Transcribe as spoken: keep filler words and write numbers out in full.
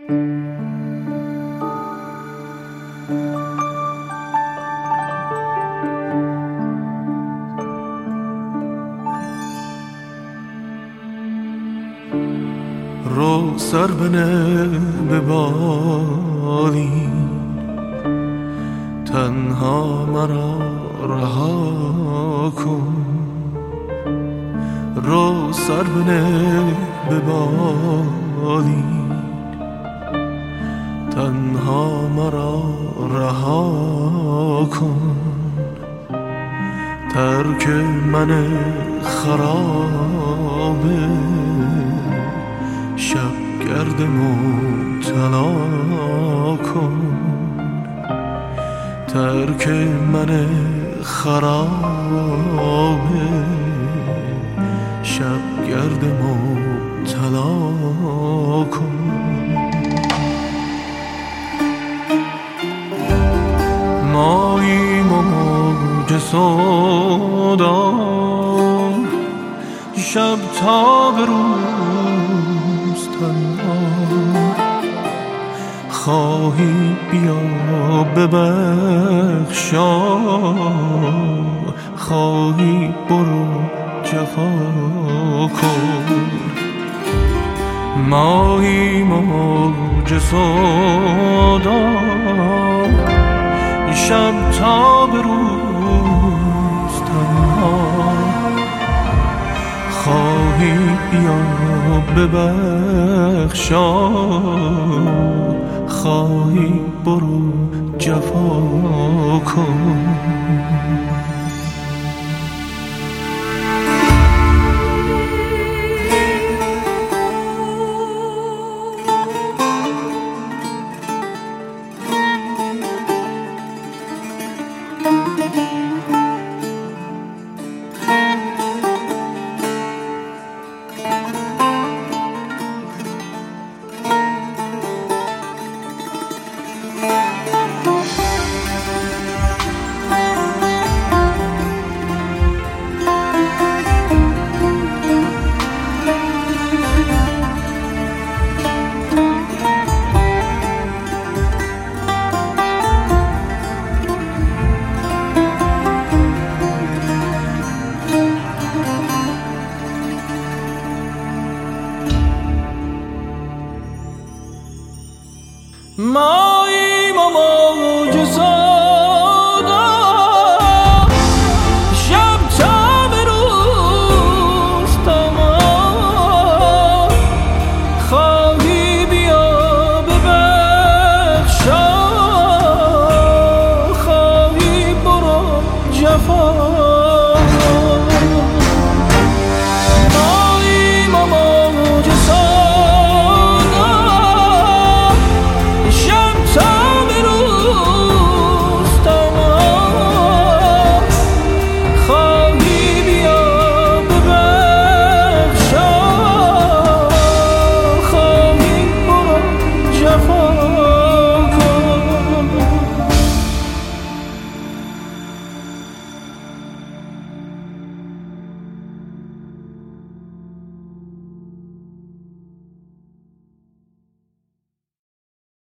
رو سر بنه به بالین، تنها مرا رها کن. رو سر بنه به بالین، تنها مرا رها کن. ترک من خرابه، شب گرد مبتلا کن. ترک من خرابه، شب گرد مبتلا کن. ماییم و موج سودا، شب تا به روز تنها. خواهی بیا ببخشا، خواهی برو جفا کن. ماییم و موج سودا، شب تا به روز تنها. خواهی بیا ببخشا، خواهی برو جفا کن. ماییم و موج